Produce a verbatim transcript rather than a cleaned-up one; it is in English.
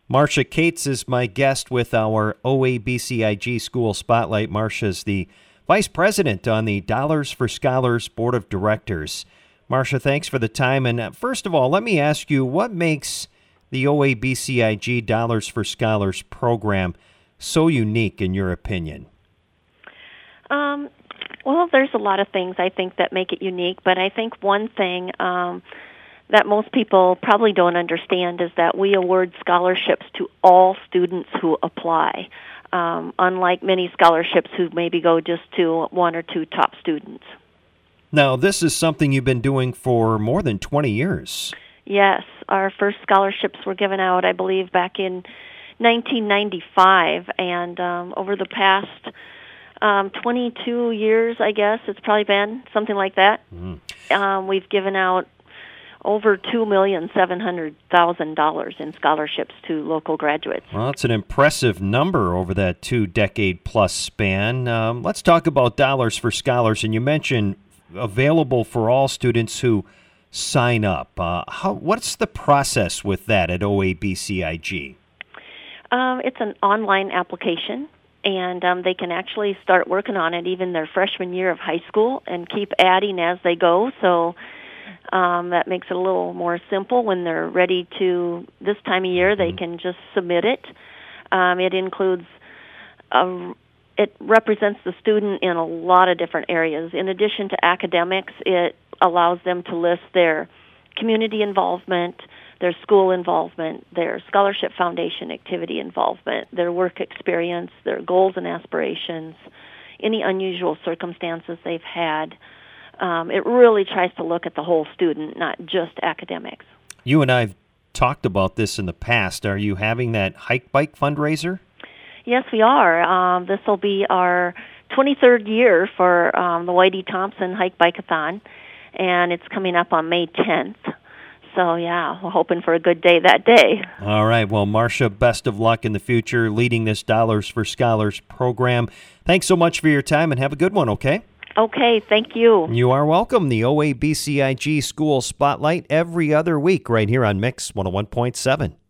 Marcia Cates is my guest with our O A B C I G School Spotlight. Marcia's the Vice President on the Dollars for Scholars Board of Directors. Marcia, thanks for the time. And uh, first of all, let me ask you, what makes the O A B C I G Dollars for Scholars program so unique in your opinion? Um, well, there's a lot of things I think that make it unique, but I think one thing um, that most people probably don't understand is that we award scholarships to all students who apply, um, unlike many scholarships who maybe go just to one or two top students. Now, this is something you've been doing for more than twenty years. Yes, our first scholarships were given out, I believe, back in nineteen ninety-five, and um, over the past um, twenty-two years, I guess, it's probably been something like that. Mm. Um, we've given out over two million seven hundred thousand dollars in scholarships to local graduates. Well, it's an impressive number over that two-decade-plus span. Um, let's talk about Dollars for Scholars, and you mentioned available for all students who sign up. Uh, how, what's the process with that at O A B C I G? Um, it's an online application, and um, they can actually start working on it even their freshman year of high school and keep adding as they go. So um, that makes it a little more simple. When they're ready to, this time of year, they can just submit it. Um, it includes a It represents the student in a lot of different areas. In addition to academics, it allows them to list their community involvement, their school involvement, their scholarship foundation activity involvement, their work experience, their goals and aspirations, any unusual circumstances they've had. Um, it really tries to look at the whole student, not just academics. You and I have talked about this in the past. Are you having that hike bike fundraiser? Yes, we are. Um, this will be our twenty-third year for um, the Whitey Thompson Hike Bike-a-thon, and it's coming up on May tenth. So, yeah, we're hoping for a good day that day. All right. Well, Marcia, best of luck in the future leading this Dollars for Scholars program. Thanks so much for your time, and have a good one, okay? Okay, thank you. You are welcome. The O A B C I G School Spotlight every other week right here on Mix one oh one point seven.